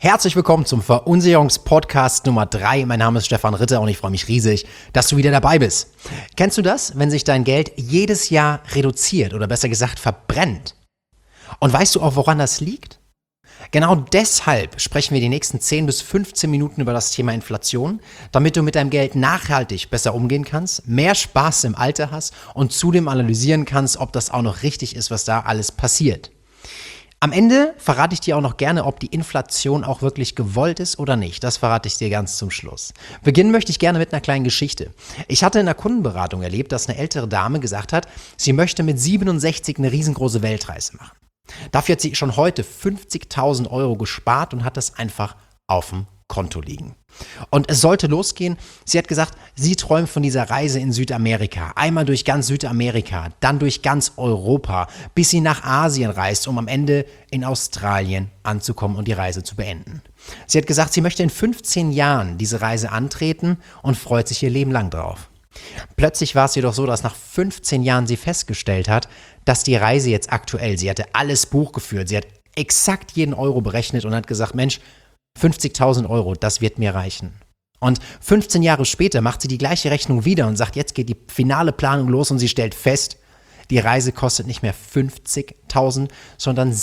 Herzlich willkommen zum Verunsicherungspodcast Nummer 3. Mein Name ist Stefan Ritter und ich freue mich riesig, dass du wieder dabei bist. Kennst du das, wenn sich dein Geld jedes Jahr reduziert oder besser gesagt verbrennt? Und weißt du auch, woran das liegt? Genau deshalb sprechen wir die nächsten 10 bis 15 Minuten über das Thema Inflation, damit du mit deinem Geld nachhaltig besser umgehen kannst, mehr Spaß im Alter hast und zudem analysieren kannst, ob das auch noch richtig ist, was da alles passiert. Am Ende verrate ich dir auch noch gerne, ob die Inflation auch wirklich gewollt ist oder nicht. Das verrate ich dir ganz zum Schluss. Beginnen möchte ich gerne mit einer kleinen Geschichte. Ich hatte in der Kundenberatung erlebt, dass eine ältere Dame gesagt hat, sie möchte mit 67 eine riesengroße Weltreise machen. Dafür hat sie schon heute 50.000 Euro gespart und hat das einfach auf dem Konto liegen. Und es sollte losgehen. Sie hat gesagt, sie träumt von dieser Reise in Südamerika. Einmal durch ganz Südamerika, dann durch ganz Europa, bis sie nach Asien reist, um am Ende in Australien anzukommen und die Reise zu beenden. Sie hat gesagt, sie möchte in 15 Jahren diese Reise antreten und freut sich ihr Leben lang drauf. Plötzlich war es jedoch so, dass nach 15 Jahren sie festgestellt hat, dass die Reise jetzt aktuell, sie hatte alles Buch geführt, sie hat exakt jeden Euro berechnet und hat gesagt, Mensch, 50.000 Euro, das wird mir reichen. Und 15 Jahre später macht sie die gleiche Rechnung wieder und sagt, jetzt geht die finale Planung los und sie stellt fest, die Reise kostet nicht mehr 50.000, sondern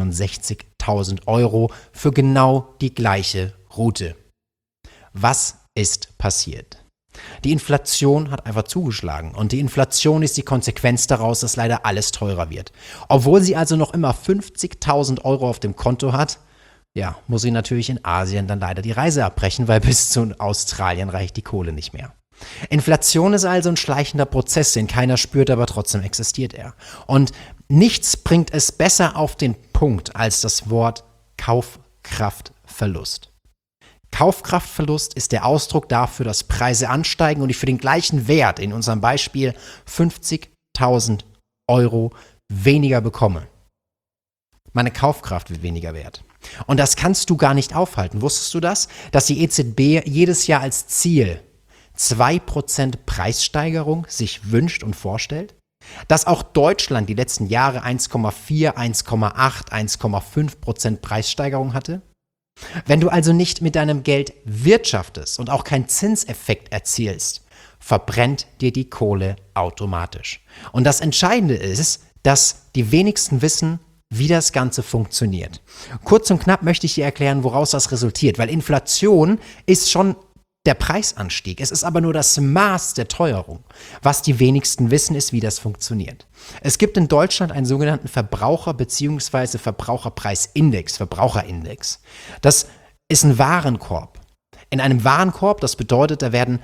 67.000 Euro für genau die gleiche Route. Was ist passiert? Die Inflation hat einfach zugeschlagen und die Inflation ist die Konsequenz daraus, dass leider alles teurer wird. Obwohl sie also noch immer 50.000 Euro auf dem Konto hat, ja, muss sie natürlich in Asien dann leider die Reise abbrechen, weil bis zu Australien reicht die Kohle nicht mehr. Inflation ist also ein schleichender Prozess, den keiner spürt, aber trotzdem existiert er. Und nichts bringt es besser auf den Punkt als das Wort Kaufkraftverlust. Kaufkraftverlust ist der Ausdruck dafür, dass Preise ansteigen und ich für den gleichen Wert, in unserem Beispiel 50.000 Euro, weniger bekomme. Meine Kaufkraft wird weniger wert. Und das kannst du gar nicht aufhalten. Wusstest du das? Dass die EZB jedes Jahr als Ziel 2% Preissteigerung sich wünscht und vorstellt? Dass auch Deutschland die letzten Jahre 1,4, 1,8, 1,5% Preissteigerung hatte? Wenn du also nicht mit deinem Geld wirtschaftest und auch keinen Zinseffekt erzielst, verbrennt dir die Kohle automatisch. Und das Entscheidende ist, dass die wenigsten wissen, wie das Ganze funktioniert. Kurz und knapp möchte ich dir erklären, woraus das resultiert, weil Inflation ist schon der Preisanstieg. Es ist aber nur das Maß der Teuerung. Was die wenigsten wissen, ist, wie das funktioniert. Es gibt in Deutschland einen sogenannten Verbraucher- bzw. Verbraucherpreisindex, Verbraucherindex. Das ist ein Warenkorb. In einem Warenkorb, das bedeutet, da werden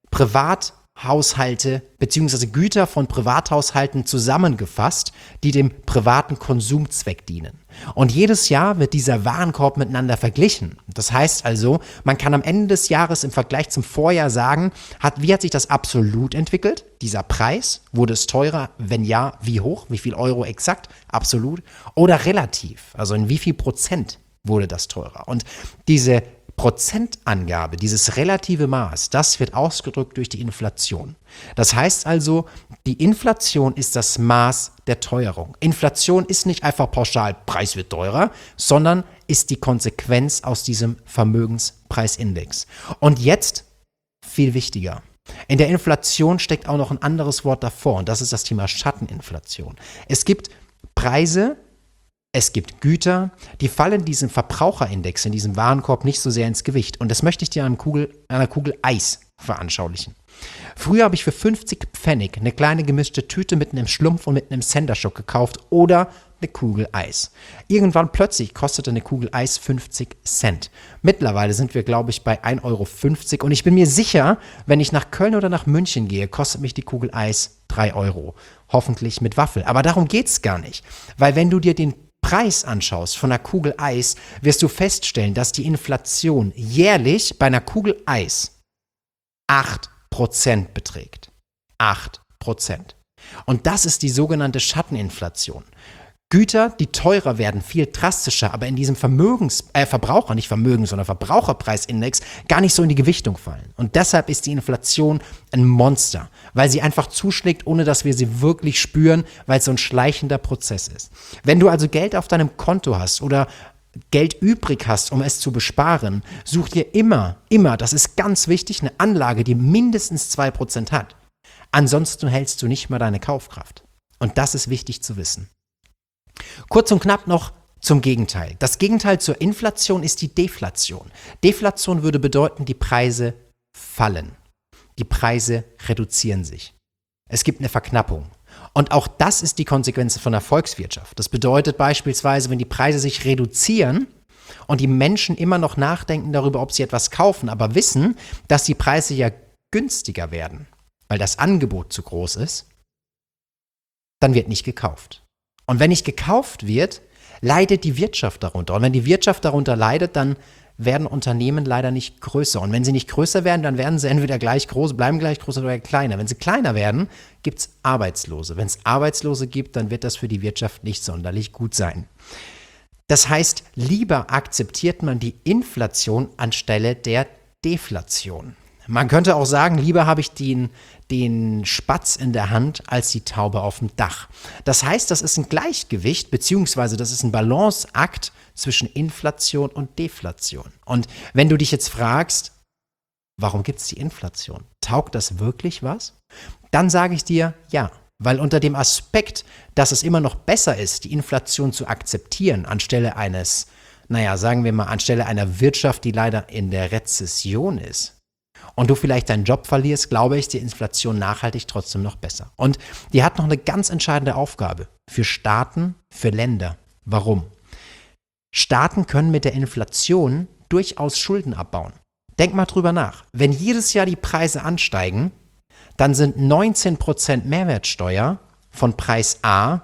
Privathaushalte bzw. Güter von Privathaushalten zusammengefasst, die dem privaten Konsumzweck dienen. Und jedes Jahr wird dieser Warenkorb miteinander verglichen. Das heißt also, man kann am Ende des Jahres im Vergleich zum Vorjahr sagen, wie hat sich das absolut entwickelt? Dieser Preis, wurde es teurer? Wenn ja, wie hoch? Wie viel Euro exakt? Absolut? Oder relativ? Also in wie viel Prozent wurde das teurer? Und diese Prozentangabe, dieses relative Maß, das wird ausgedrückt durch die Inflation. Das heißt also, die Inflation ist das Maß der Teuerung. Inflation ist nicht einfach pauschal, Preis wird teurer, sondern ist die Konsequenz aus diesem Vermögenspreisindex. Und jetzt viel wichtiger. In der Inflation steckt auch noch ein anderes Wort davor und das ist das Thema Schatteninflation. Es gibt Preise, es gibt Güter, die fallen diesem Verbraucherindex, in diesem Warenkorb nicht so sehr ins Gewicht. Und das möchte ich dir an einer Kugel Eis veranschaulichen. Früher habe ich für 50 Pfennig eine kleine gemischte Tüte mit einem Schlumpf und mit einem Senderschock gekauft oder eine Kugel Eis. Irgendwann plötzlich kostete eine Kugel Eis 50 Cent. Mittlerweile sind wir, glaube ich, bei 1,50 Euro. Und ich bin mir sicher, wenn ich nach Köln oder nach München gehe, kostet mich die Kugel Eis 3 Euro. Hoffentlich mit Waffel. Aber darum geht es gar nicht. Weil wenn du dir den Preis anschaust von einer Kugel Eis, wirst du feststellen, dass die Inflation jährlich bei einer Kugel Eis 8% beträgt. 8%. Und das ist die sogenannte Schatteninflation. Güter, die teurer werden, viel drastischer, aber in diesem Verbraucherpreisindex gar nicht so in die Gewichtung fallen. Und deshalb ist die Inflation ein Monster, weil sie einfach zuschlägt, ohne dass wir sie wirklich spüren, weil es so ein schleichender Prozess ist. Wenn du also Geld auf deinem Konto hast oder Geld übrig hast, um es zu besparen, such dir immer, das ist ganz wichtig, eine Anlage, die mindestens 2% hat. Ansonsten hältst du nicht mal deine Kaufkraft. Und das ist wichtig zu wissen. Kurz und knapp noch zum Gegenteil. Das Gegenteil zur Inflation ist die Deflation. Deflation würde bedeuten, die Preise fallen. Die Preise reduzieren sich. Es gibt eine Verknappung. Und auch das ist die Konsequenz von der Volkswirtschaft. Das bedeutet beispielsweise, wenn die Preise sich reduzieren und die Menschen immer noch nachdenken darüber, ob sie etwas kaufen, aber wissen, dass die Preise ja günstiger werden, weil das Angebot zu groß ist, dann wird nicht gekauft. Und wenn nicht gekauft wird, leidet die Wirtschaft darunter. Und wenn die Wirtschaft darunter leidet, dann werden Unternehmen leider nicht größer. Und wenn sie nicht größer werden, dann werden sie entweder gleich groß, bleiben gleich groß oder kleiner. Wenn sie kleiner werden, gibt es Arbeitslose. Wenn es Arbeitslose gibt, dann wird das für die Wirtschaft nicht sonderlich gut sein. Das heißt, lieber akzeptiert man die Inflation anstelle der Deflation. Man könnte auch sagen, lieber habe ich den Spatz in der Hand als die Taube auf dem Dach. Das heißt, das ist ein Gleichgewicht, beziehungsweise das ist ein Balanceakt zwischen Inflation und Deflation. Und wenn du dich jetzt fragst, warum gibt es die Inflation? Taugt das wirklich was? Dann sage ich dir, ja. Weil unter dem Aspekt, dass es immer noch besser ist, die Inflation zu akzeptieren, anstelle eines, sagen wir mal, anstelle einer Wirtschaft, die leider in der Rezession ist, und du vielleicht deinen Job verlierst, glaube ich, ist die Inflation nachhaltig trotzdem noch besser. Und die hat noch eine ganz entscheidende Aufgabe für Staaten, für Länder. Warum? Staaten können mit der Inflation durchaus Schulden abbauen. Denk mal drüber nach. Wenn jedes Jahr die Preise ansteigen, dann sind 19% Mehrwertsteuer von Preis A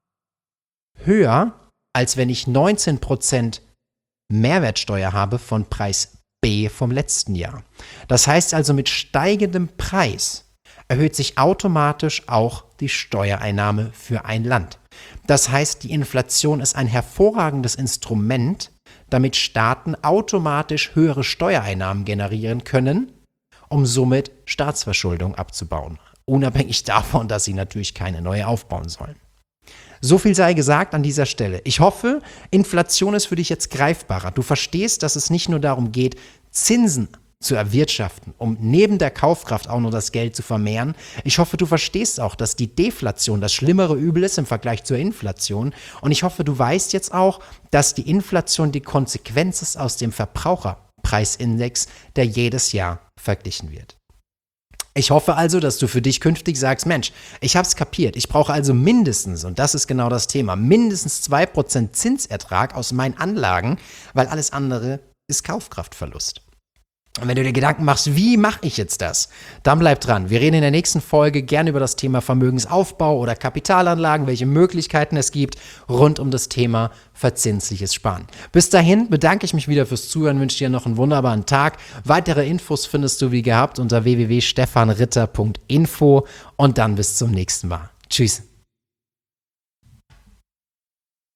höher, als wenn ich 19% Mehrwertsteuer habe von Preis B vom letzten Jahr. Das heißt also, mit steigendem Preis erhöht sich automatisch auch die Steuereinnahme für ein Land. Das heißt, die Inflation ist ein hervorragendes Instrument, damit Staaten automatisch höhere Steuereinnahmen generieren können, um somit Staatsverschuldung abzubauen. Unabhängig davon, dass sie natürlich keine neue aufbauen sollen. So viel sei gesagt an dieser Stelle. Ich hoffe, Inflation ist für dich jetzt greifbarer. Du verstehst, dass es nicht nur darum geht, Zinsen zu erwirtschaften, um neben der Kaufkraft auch nur das Geld zu vermehren. Ich hoffe, du verstehst auch, dass die Deflation das schlimmere Übel ist im Vergleich zur Inflation. Und ich hoffe, du weißt jetzt auch, dass die Inflation die Konsequenz ist aus dem Verbraucherpreisindex, der jedes Jahr verglichen wird. Ich hoffe also, dass du für dich künftig sagst, Mensch, ich habe es kapiert, ich brauche also mindestens, und das ist genau das Thema, mindestens 2% Zinsertrag aus meinen Anlagen, weil alles andere ist Kaufkraftverlust. Und wenn du dir Gedanken machst, wie mache ich jetzt das, dann bleib dran. Wir reden in der nächsten Folge gerne über das Thema Vermögensaufbau oder Kapitalanlagen, welche Möglichkeiten es gibt rund um das Thema verzinsliches Sparen. Bis dahin bedanke ich mich wieder fürs Zuhören, wünsche dir noch einen wunderbaren Tag. Weitere Infos findest du wie gehabt unter www.stefanritter.info und dann bis zum nächsten Mal. Tschüss.